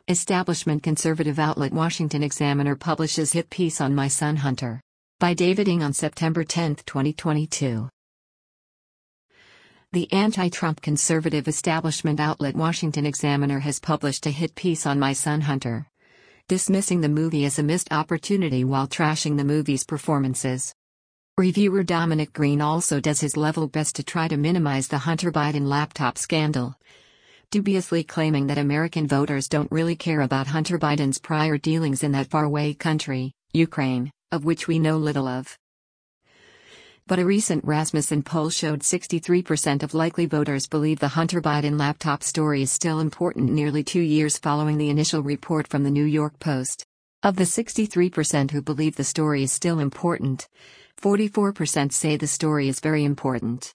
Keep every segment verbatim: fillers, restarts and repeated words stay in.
Establishment conservative outlet Washington Examiner publishes hit piece on My Son Hunter. By David Ng on September tenth, twenty twenty-two. The anti-Trump conservative establishment outlet Washington Examiner has published a hit piece on My Son Hunter, dismissing the movie as a missed opportunity while trashing the movie's performances. Reviewer Dominic Green also does his level best to try to minimize the Hunter Biden laptop scandal, dubiously claiming that American voters don't really care about Hunter Biden's prior dealings in that faraway country, Ukraine, of which we know little of. But a recent Rasmussen poll showed sixty-three percent of likely voters believe the Hunter Biden laptop story is still important nearly two years following the initial report from the New York Post. Of the sixty-three percent who believe the story is still important, forty-four percent say the story is very important.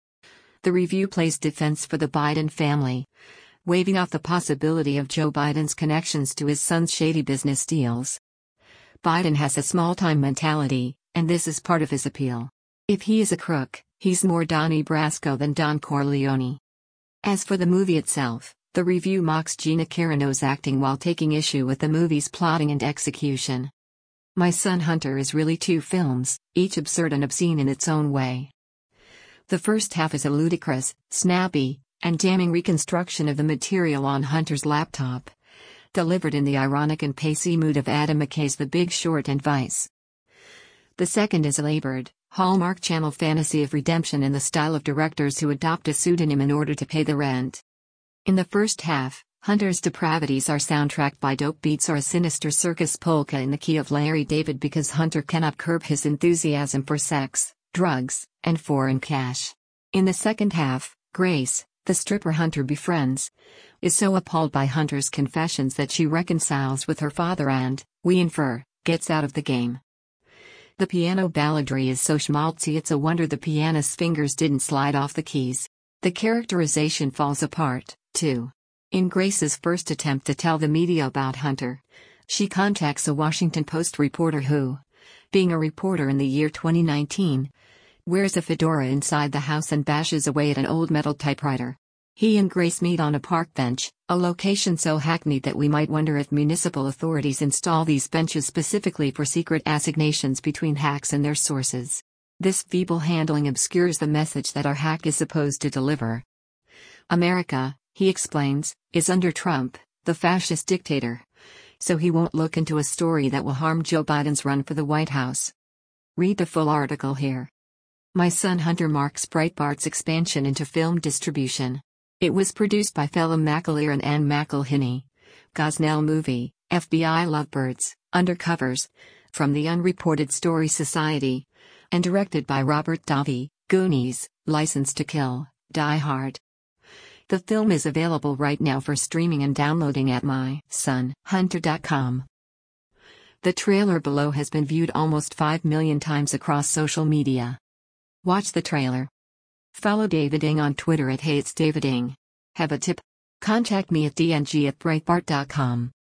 The review plays defense for the Biden family, waving off the possibility of Joe Biden's connections to his son's shady business deals. Biden has a small-time mentality, and this is part of his appeal. If he is a crook, he's more Donnie Brasco than Don Corleone. As for the movie itself, the review mocks Gina Carano's acting while taking issue with the movie's plotting and execution. My Son Hunter is really two films, each absurd and obscene in its own way. The first half is a ludicrous, snappy, and damning reconstruction of the material on Hunter's laptop, delivered in the ironic and pacey mood of Adam McKay's The Big Short and Vice. The second is a labored, Hallmark Channel fantasy of redemption in the style of directors who adopt a pseudonym in order to pay the rent. In the first half, Hunter's depravities are soundtracked by dope beats or a sinister circus polka in the key of Larry David because Hunter cannot curb his enthusiasm for sex, drugs, and foreign cash. In the second half, Grace, the stripper Hunter befriends, is so appalled by Hunter's confessions that she reconciles with her father and, we infer, gets out of the game. The piano balladry is so schmaltzy it's a wonder the pianist's fingers didn't slide off the keys. The characterization falls apart, too. In Grace's first attempt to tell the media about Hunter, she contacts a Washington Post reporter who, being a reporter in the year twenty nineteen, wears a fedora inside the house and bashes away at an old metal typewriter. He and Grace meet on a park bench, a location so hackneyed that we might wonder if municipal authorities install these benches specifically for secret assignations between hacks and their sources. This feeble handling obscures the message that our hack is supposed to deliver. America, he explains, is under Trump, the fascist dictator. So he won't look into a story that will harm Joe Biden's run for the White House. Read the full article here. My Son Hunter marks Breitbart's expansion into film distribution. It was produced by Phelim McAleer and Ann McElhinney. Gosnell Movie, F B I Lovebirds, Undercovers, from the Unreported Story Society. And directed by Robert Davi, Goonies, License to Kill, Die Hard. The film is available right now for streaming and downloading at my son hunter dot com. The trailer below has been viewed almost five million times across social media. Watch the trailer. Follow David Ng on Twitter at Hey It's David Ng. Have a tip? Contact me at d n g at breitbart dot com.